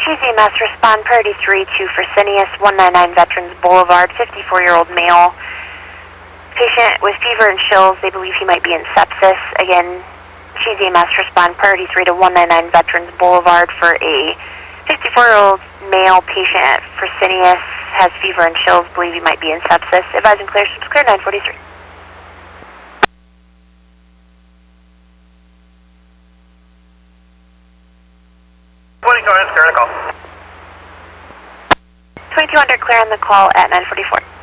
Choose EMS, respond priority 3 to Fresenius, 199 Veterans Boulevard, 54-year-old male. Patient with fever and chills, they believe he might be in sepsis. Again, choose EMS, respond priority 3 to 199 Veterans Boulevard for a 54-year-old male patient at Fresenius, has fever and chills, believe he might be in sepsis. Advise and clear, ships clear 943. 2200 clear on the call at 944.